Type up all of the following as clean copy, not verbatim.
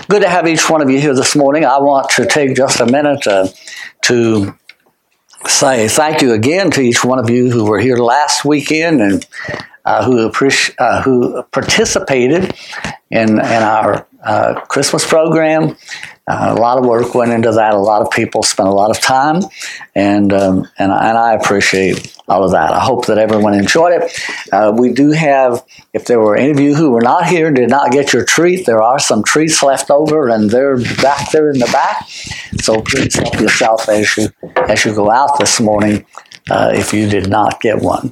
Good to have each one of you here this morning. I want to take just a minute to say thank you again to each one of you who were here last weekend and who participated in our Christmas program. A lot of work went into that. A lot of people spent a lot of time, and I appreciate all of that. I hope that everyone enjoyed it. We do have, if there were any of you who were not here, did not get your treat, there are some treats left over, and they're back there in the back. So please help yourself as you go out this morning if you did not get one.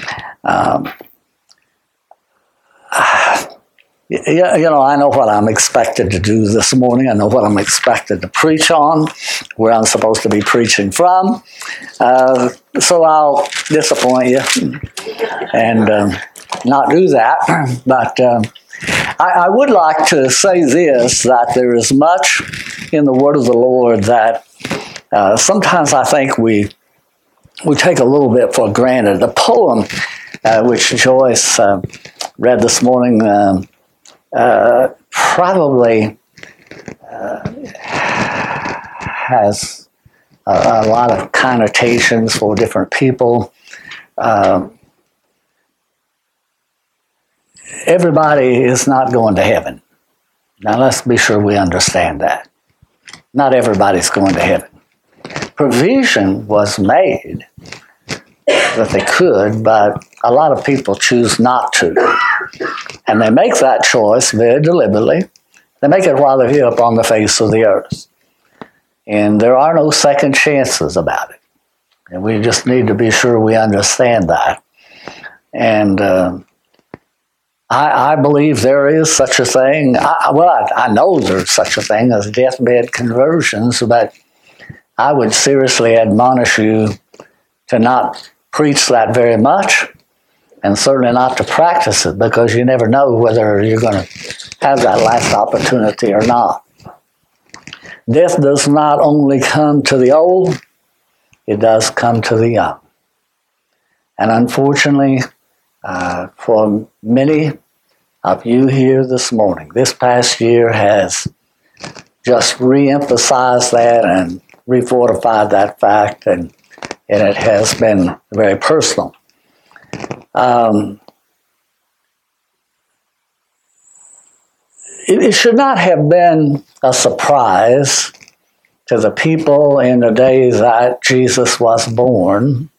I know what I'm expected to do this morning. I know what I'm expected to preach on, where I'm supposed to be preaching from. So I'll disappoint you and not do that. But I would like to say this, that there is much in the Word of the Lord that sometimes I think we take a little bit for granted. The poem which Joyce read this morning probably has a lot of connotations for different people. Everybody is not going to heaven. Now let's be sure we understand that. Not everybody's going to heaven. Provision was made that they could, but a lot of people choose not to. And they make that choice very deliberately. They make it while they're here upon the face of the earth. And there are no second chances about it. And we just need to be sure we understand that. And I believe there is such a thing. I know there's such a thing as deathbed conversions, but I would seriously admonish you to not preach that very much, and certainly not to practice it, because you never know whether you're going to have that last opportunity or not. Death does not only come to the old, it does come to the young. And unfortunately, for many of you here this morning, this past year has just re-emphasized that and refortified that fact, and it has been very personal. It should not have been a surprise to the people in the day that Jesus was born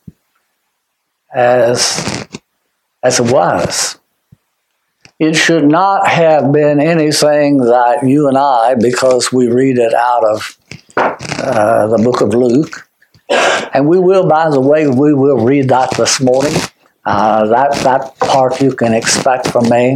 as it was. It should not have been anything that you and I, because we read it out of the book of Luke, and we will, by the way, we will read that this morning. That part you can expect from me,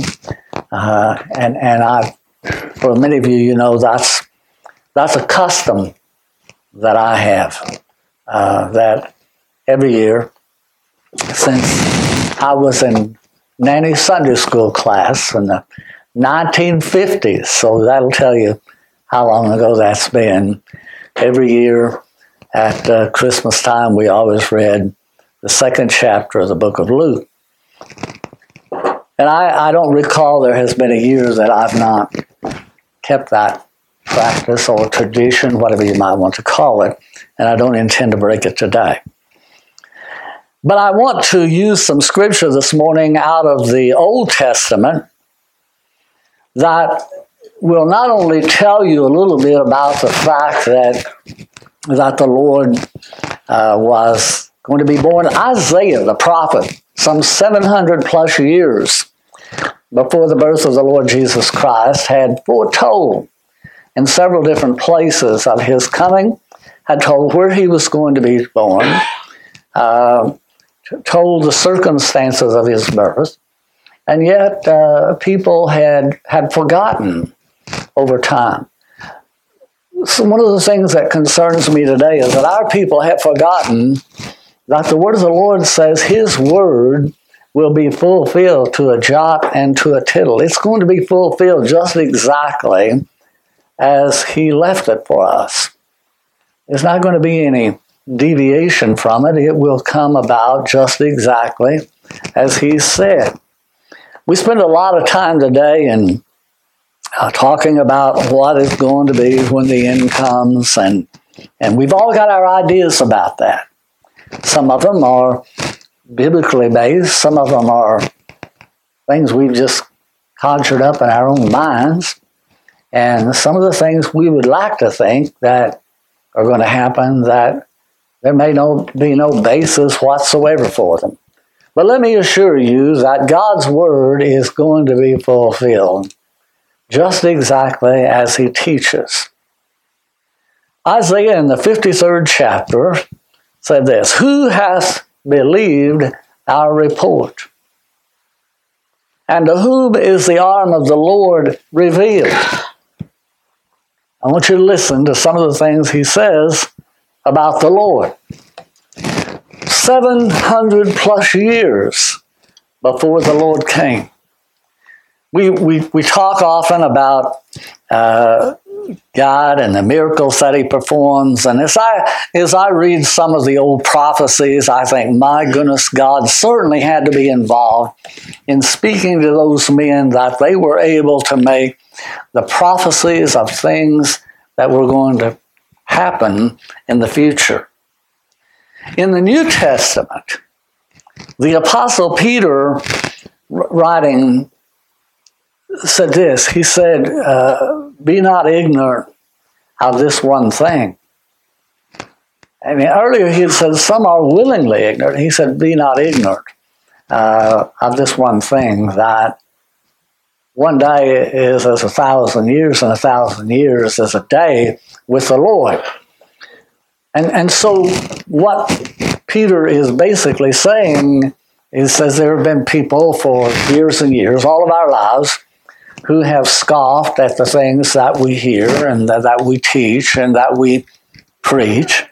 and for many of you, you know, that's a custom that I have, that every year since I was in Nanny Sunday School class in the 1950s, so that'll tell you how long ago that's been. Every year at Christmas time, we always read the second chapter of the book of Luke. And I don't recall there has been a year that I've not kept that practice or tradition, whatever you might want to call it, and I don't intend to break it today. But I want to use some scripture this morning out of the Old Testament that will not only tell you a little bit about the fact that the Lord was going to be born. Isaiah, the prophet, some 700 plus years before the birth of the Lord Jesus Christ, had foretold in several different places of his coming, had told where he was going to be born, told the circumstances of his birth, and yet people had forgotten over time. So one of the things that concerns me today is that our people have forgotten that the word of the Lord says his word will be fulfilled to a jot and to a tittle. It's going to be fulfilled just exactly as he left it for us. There's not going to be any deviation from it. It will come about just exactly as he said. We spend a lot of time today in talking about what is going to be when the end comes, and we've all got our ideas about that. Some of them are biblically based, some of them are things we've just conjured up in our own minds, and some of the things we would like to think that are going to happen that there may be no basis whatsoever for them. But let me assure you that God's Word is going to be fulfilled just exactly as He teaches. Isaiah in the 53rd chapter said this, "Who hath believed our report? And to whom is the arm of the Lord revealed?" I want you to listen to some of the things he says about the Lord. 700 plus years before the Lord came. We talk often about God and the miracles that He performs. And as I read some of the old prophecies, I think, my goodness, God certainly had to be involved in speaking to those men that they were able to make the prophecies of things that were going to happen in the future. In the New Testament, the Apostle Peter, writing, said this. He said, "Be not ignorant of this one thing." I mean, earlier he had said, "Some are willingly ignorant." He said, "Be not ignorant of this one thing, that one day is as 1,000 years, and 1,000 years is a day with the Lord." And so what Peter is basically saying is, says there have been people for years and years, all of our lives, who have scoffed at the things that we hear and that we teach and that we preach,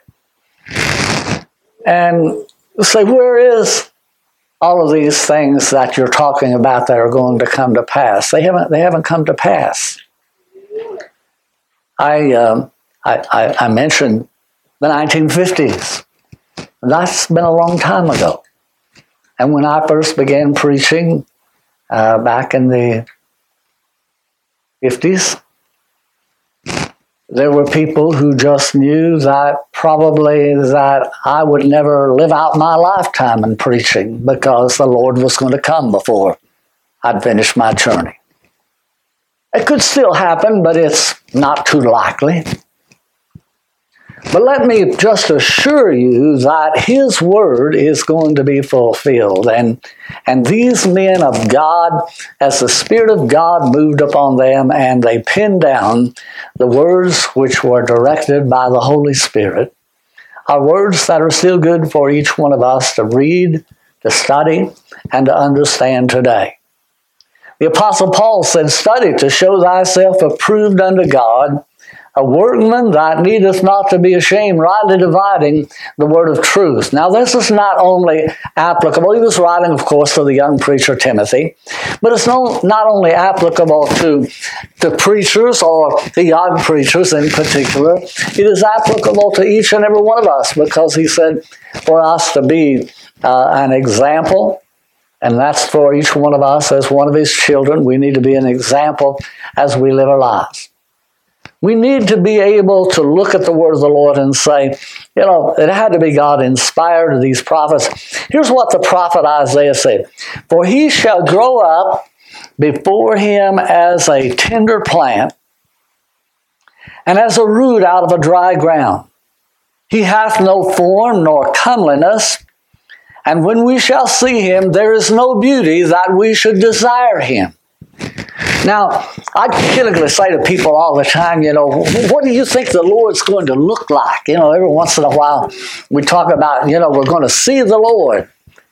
and say, where is all of these things that you're talking about that are going to come to pass? They haven't come to pass. I mentioned the 1950s. That's been a long time ago. And when I first began preaching back in the 50s, there were people who just knew that probably that I would never live out my lifetime in preaching because the Lord was going to come before I'd finished my journey. It could still happen, but it's not too likely. But let me just assure you that His Word is going to be fulfilled. And these men of God, as the Spirit of God moved upon them and they pinned down the words which were directed by the Holy Spirit, are words that are still good for each one of us to read, to study, and to understand today. The Apostle Paul said, "Study to show thyself approved unto God, a workman that needeth not to be ashamed, rightly dividing the word of truth." Now, this is not only applicable, he was writing, of course, to the young preacher Timothy, but it's not only applicable to preachers or the young preachers in particular. It is applicable to each and every one of us, because he said for us to be an example, and that's for each one of us as one of His children. We need to be an example as we live our lives. We need to be able to look at the word of the Lord and say, it had to be God inspired these prophets. Here's what the prophet Isaiah said: "For he shall grow up before him as a tender plant, and as a root out of a dry ground. He hath no form nor comeliness, and when we shall see him, there is no beauty that we should desire him." Now, I typically say to people all the time, what do you think the Lord's going to look like? Every once in a while we talk about, we're going to see the Lord.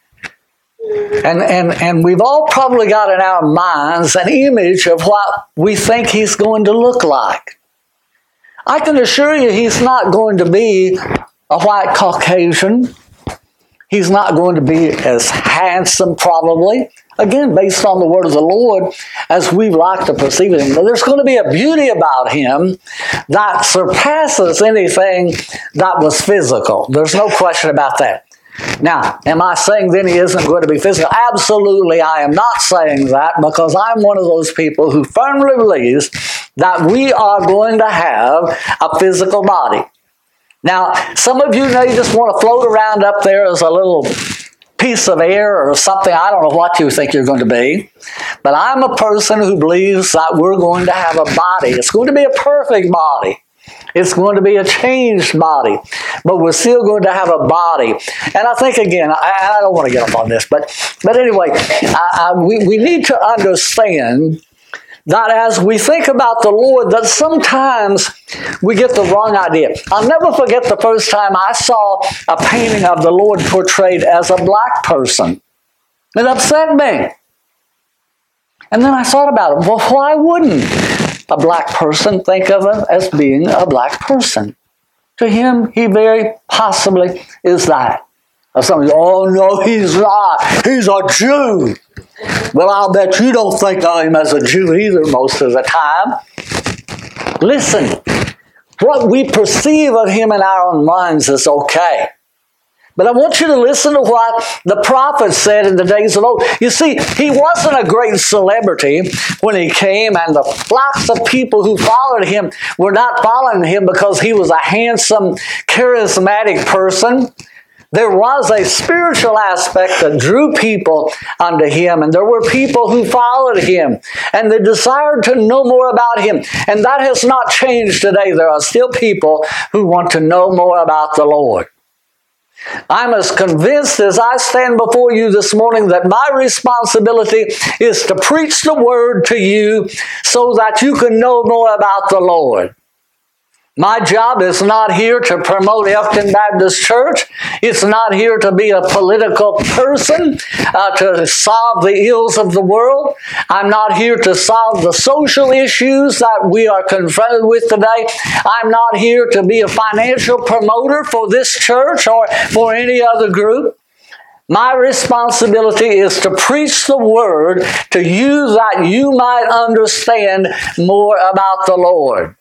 And we've all probably got in our minds an image of what we think He's going to look like. I can assure you He's not going to be a white Caucasian. He's not going to be as handsome, probably, again, based on the word of the Lord, as we like to perceive Him. But there's going to be a beauty about Him that surpasses anything that was physical. There's no question about that. Now, am I saying then he isn't going to be physical? Absolutely, I am not saying that, because I'm one of those people who firmly believes that we are going to have a physical body. Now, some of you know you just want to float around up there as a little piece of air or something. I don't know what you think you're going to be. But I'm a person who believes that we're going to have a body. It's going to be a perfect body. It's going to be a changed body. But we're still going to have a body. And I think, again, I don't want to get up on this, but anyway, we need to understand that as we think about the Lord, that sometimes we get the wrong idea. I'll never forget the first time I saw a painting of the Lord portrayed as a black person. It upset me. And then I thought about it. Well, why wouldn't a black person think of him as being a black person? To him, he very possibly is that. Some of you, oh no, he's not. He's a Jew. Well, I'll bet you don't think of him as a Jew either most of the time. Listen, what we perceive of him in our own minds is okay. But I want you to listen to what the prophet said in the days of old. You see, he wasn't a great celebrity when he came, and the flocks of people who followed him were not following him because he was a handsome, charismatic person. There was a spiritual aspect that drew people unto him, and there were people who followed him, and they desired to know more about him. And that has not changed today. There are still people who want to know more about the Lord. I'm as convinced as I stand before you this morning that my responsibility is to preach the word to you so that you can know more about the Lord. My job is not here to promote Elkton Baptist Church. It's not here to be a political person, to solve the ills of the world. I'm not here to solve the social issues that we are confronted with today. I'm not here to be a financial promoter for this church or for any other group. My responsibility is to preach the word to you that you might understand more about the Lord.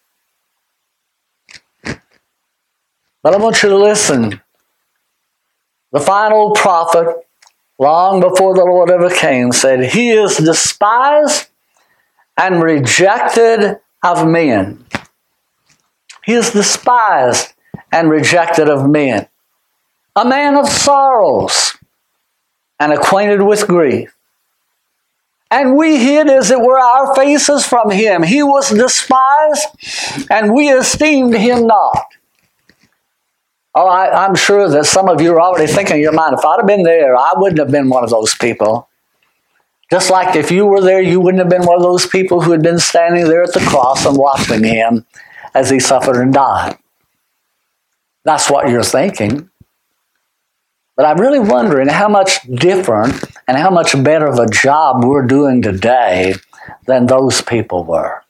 But I want you to listen. The final prophet, long before the Lord ever came, said, he is despised and rejected of men. He is despised and rejected of men. A man of sorrows and acquainted with grief. And we hid, as it were, our faces from him. He was despised, and we esteemed him not. Oh, I'm sure that some of you are already thinking in your mind, if I'd have been there, I wouldn't have been one of those people. Just like if you were there, you wouldn't have been one of those people who had been standing there at the cross and watching him as he suffered and died. That's what you're thinking. But I'm really wondering how much different and how much better of a job we're doing today than those people were.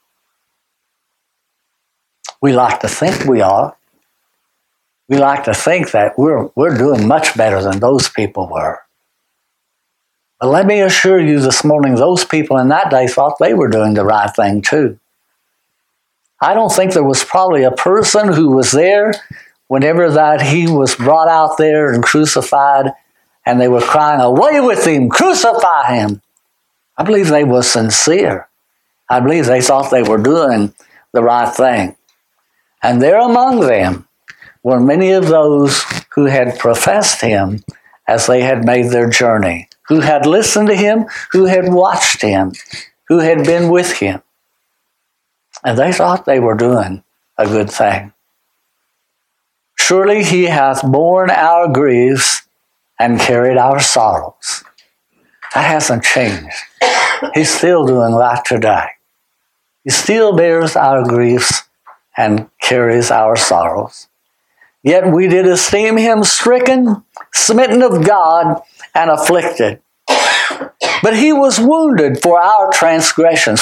We like to think we are. We like to think that we're doing much better than those people were. But let me assure you this morning, those people in that day thought they were doing the right thing too. I don't think there was probably a person who was there whenever that he was brought out there and crucified, and they were crying, away with him, crucify him. I believe they were sincere. I believe they thought they were doing the right thing. And there among them were many of those who had professed him as they had made their journey, who had listened to him, who had watched him, who had been with him. And they thought they were doing a good thing. Surely he hath borne our griefs and carried our sorrows. That hasn't changed. He's still doing that today. He still bears our griefs and carries our sorrows. Yet we did esteem him stricken, smitten of God, and afflicted. But he was wounded for our transgressions,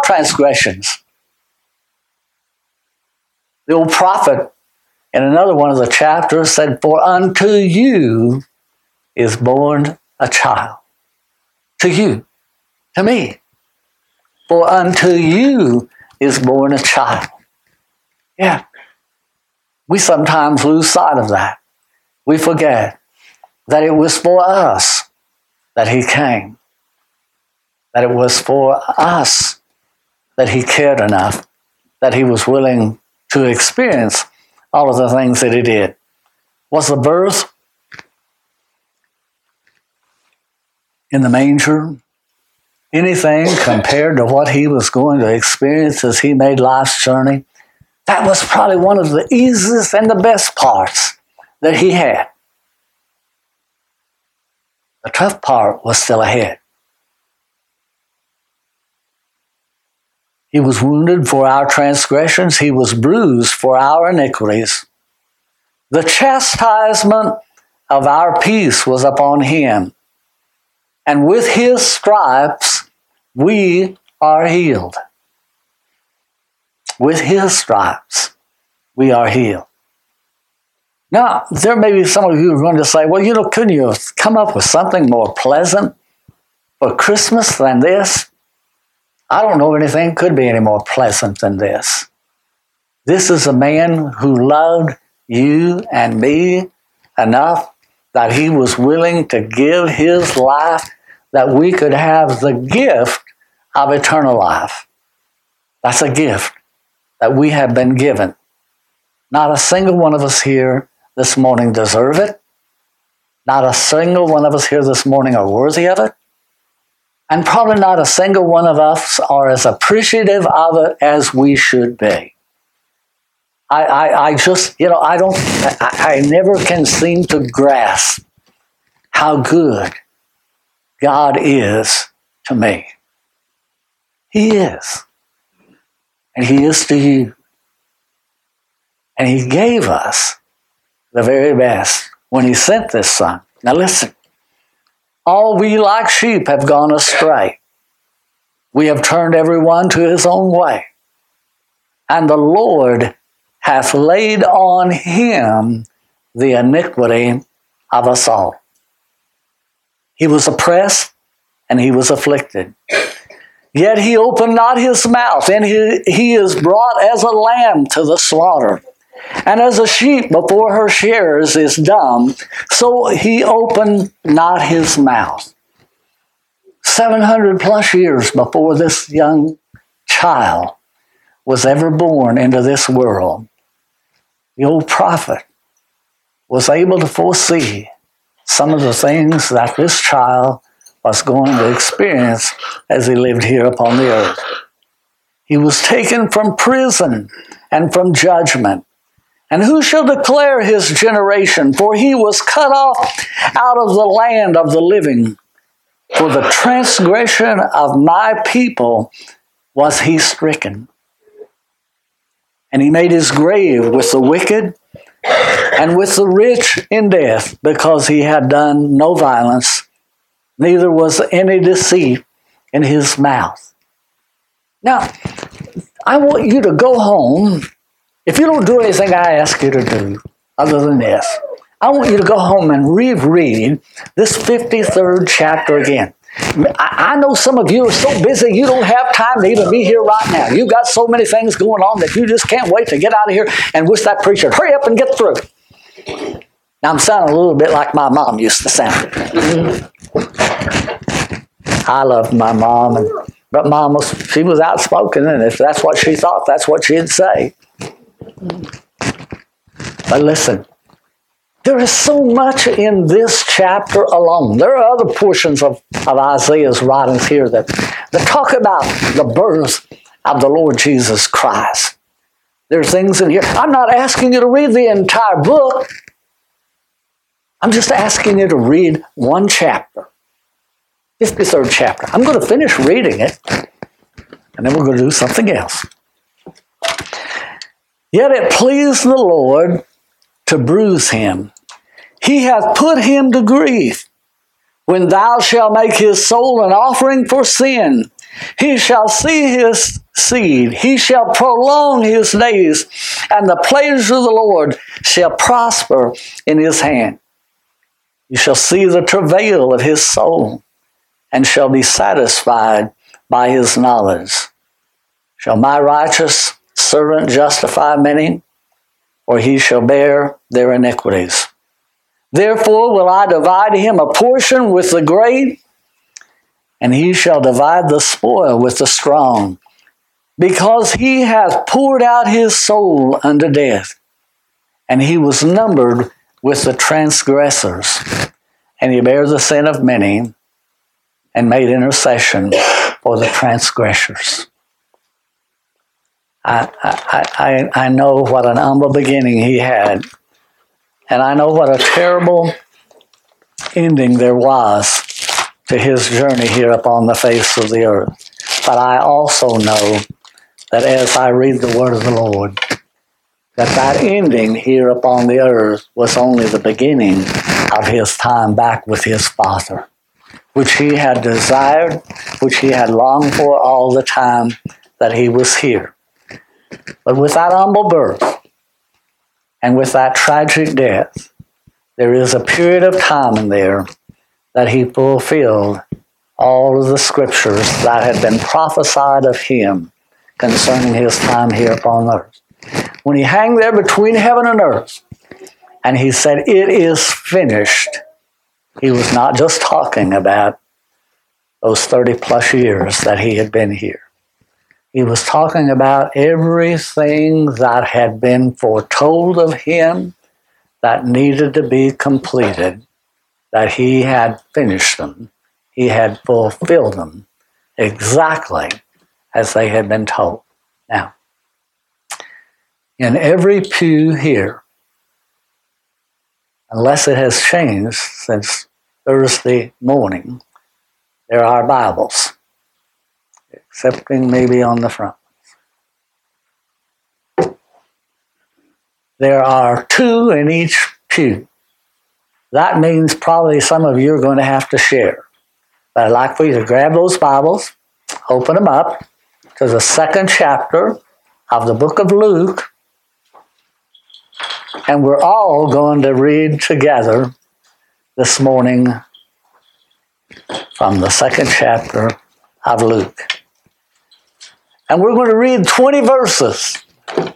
The old prophet in another one of the chapters said, for unto you is born a child. To you, to me. For unto you is born a child. Yeah. We sometimes lose sight of that. We forget that it was for us that he came, that it was for us that he cared enough, that he was willing to experience all of the things that he did. Was the birth in the manger anything compared to what he was going to experience as he made life's journey? That was probably one of the easiest and the best parts that he had. The tough part was still ahead. He was wounded for our transgressions. He was bruised for our iniquities. The chastisement of our peace was upon him. And with his stripes, we are healed. With his stripes, we are healed. Now, there may be some of you who are going to say, well, couldn't you come up with something more pleasant for Christmas than this? I don't know anything could be any more pleasant than this. This is a man who loved you and me enough that he was willing to give his life that we could have the gift of eternal life. That's a gift that we have been given. Not a single one of us here this morning deserve it. Not a single one of us here this morning are worthy of it. And probably not a single one of us are as appreciative of it as we should be. I never can seem to grasp how good God is to me. He is. And he is to you. And he gave us the very best when he sent this son. Now listen. All we like sheep have gone astray. We have turned every one to his own way. And the Lord hath laid on him the iniquity of us all. He was oppressed and he was afflicted. Yet he opened not his mouth, and he is brought as a lamb to the slaughter. And as a sheep before her shearers is dumb, so he opened not his mouth. 700 plus years before this young child was ever born into this world, the old prophet was able to foresee some of the things that this child was going to experience as he lived here upon the earth. He was taken from prison and from judgment. And who shall declare his generation? For he was cut off out of the land of the living. For the transgression of my people was he stricken. And he made his grave with the wicked and with the rich in death, because he had done no violence, neither was any deceit in his mouth. Now, I want you to go home. If you don't do anything I ask you to do other than this, I want you to go home and reread this 53rd chapter again. I know some of you are so busy you don't have time to even be here right now. You've got so many things going on that you just can't wait to get out of here and wish that preacher, hurry up and get through. Now I'm sounding a little bit like my mom used to sound. I loved my mom, but Mom she was outspoken, and if that's what she thought, that's what she'd say. But listen, there is so much in this chapter alone. There are other portions of Isaiah's writings here that talk about the birth of the Lord Jesus Christ. There are things in here. I'm not asking you to read the entire book. I'm just asking you to read one chapter. 53rd chapter. I'm going to finish reading it, and then we're going to do something else. Yet it pleased the Lord to bruise him. He hath put him to grief. When thou shalt make his soul an offering for sin, he shall see his seed. He shall prolong his days, and the pleasure of the Lord shall prosper in his hand. You shall see the travail of his soul, and shall be satisfied by his knowledge. Shall my righteous servant justify many? Or he shall bear their iniquities. Therefore will I divide him a portion with the great, and he shall divide the spoil with the strong, because he hath poured out his soul unto death, and he was numbered with the transgressors, and he bare the sin of many, and made intercession for the transgressors. I know what an humble beginning he had, and I know what a terrible ending there was to his journey here upon the face of the earth. But I also know that as I read the word of the Lord, that ending here upon the earth was only the beginning of his time back with his Father, which he had desired, which he had longed for all the time that he was here. But with that humble birth and with that tragic death, there is a period of time in there that he fulfilled all of the scriptures that had been prophesied of him concerning his time here upon earth. When he hung there between heaven and earth, and he said, "It is finished," he was not just talking about those 30 plus years that he had been here. He was talking about everything that had been foretold of him that needed to be completed, that he had finished them. He had fulfilled them exactly as they had been told. Now, in every pew here, unless it has changed since Thursday morning, there are Bibles, excepting maybe on the front. There are 2 in each pew. That means probably some of you are going to have to share. But I'd like for you to grab those Bibles, open them up to the 2nd chapter of the book of Luke, and we're all going to read together this morning from the 2nd chapter of Luke. And we're going to read 20 verses. And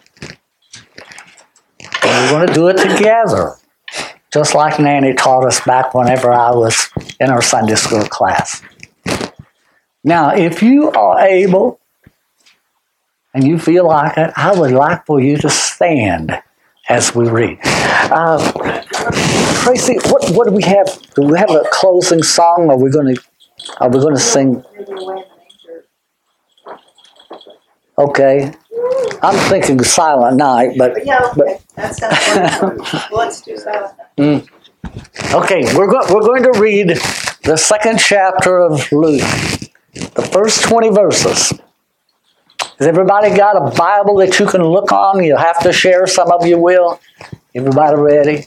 we're going to do it together, just like Nanny taught us back whenever I was in our Sunday school class. Now, if you are able and you feel like it, I would like for you to stand as we read. Tracy, what do we have? Do we have a closing song? Are we going to sing? Okay. I'm thinking Silent Night, but yeah, okay. That sounds wonderful. Let's do Silent Night. Okay, we're going to read the 2nd chapter of Luke, the first 20 verses. Has everybody got a Bible that you can look on? You'll have to share. Some of you will. Everybody ready?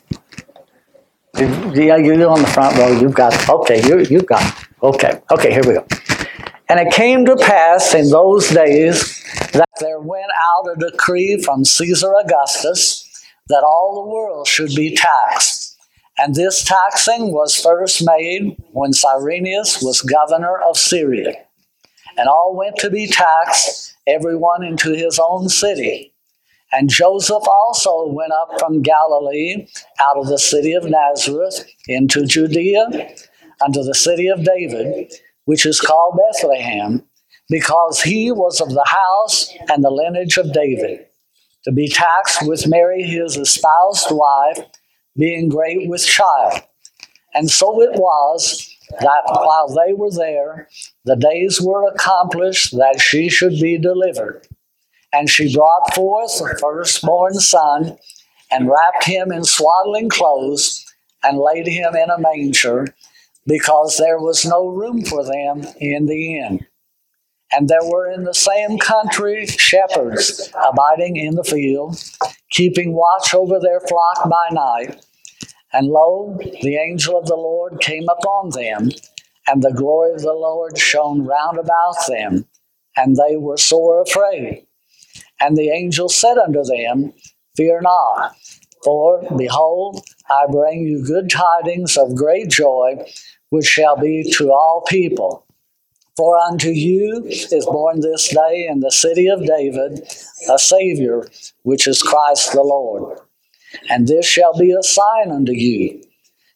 Yeah, you're on the front row. You've got it. Okay, you've got it. Okay, here we go. And it came to pass in those days that there went out a decree from Caesar Augustus that all the world should be taxed. And this taxing was first made when Cyrenius was governor of Syria. And all went to be taxed, everyone into his own city. And Joseph also went up from Galilee, out of the city of Nazareth, into Judea, unto the city of David, which is called Bethlehem, because he was of the house and the lineage of David, to be taxed with Mary his espoused wife, being great with child. And so it was that while they were there, the days were accomplished that she should be delivered. And she brought forth the firstborn son, and wrapped him in swaddling clothes, and laid him in a manger, because there was no room for them in the inn. And there were in the same country shepherds abiding in the field, keeping watch over their flock by night. And lo, the angel of the Lord came upon them, and the glory of the Lord shone round about them, and they were sore afraid. And the angel said unto them, Fear not, for, behold, I bring you good tidings of great joy, which shall be to all people. For unto you is born this day in the city of David a Savior, which is Christ the Lord. And this shall be a sign unto you.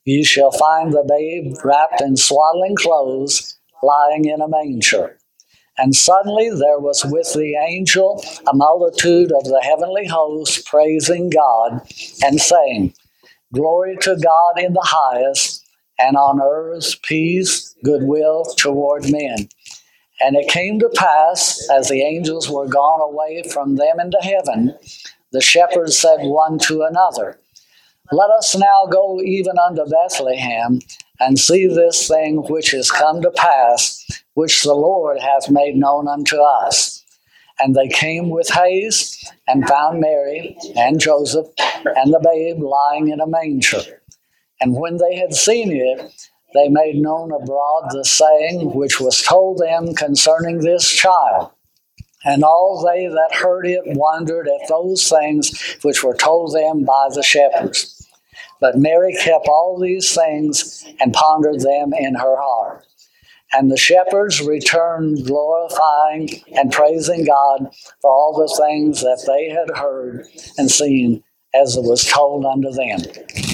ye shall find the babe wrapped in swaddling clothes, lying in a manger. And suddenly there was with the angel a multitude of the heavenly hosts praising God and saying, Glory to God in the highest, and on earth peace, goodwill toward men. And it came to pass, as the angels were gone away from them into heaven, the shepherds said one to another, Let us now go even unto Bethlehem, and see this thing which is come to pass, which the Lord hath made known unto us. And they came with haste, and found Mary and Joseph and the babe lying in a manger. And when they had seen it, they made known abroad the saying which was told them concerning this child. And all they that heard it wondered at those things which were told them by the shepherds. But Mary kept all these things and pondered them in her heart. And the shepherds returned glorifying and praising God for all the things that they had heard and seen as it was told unto them.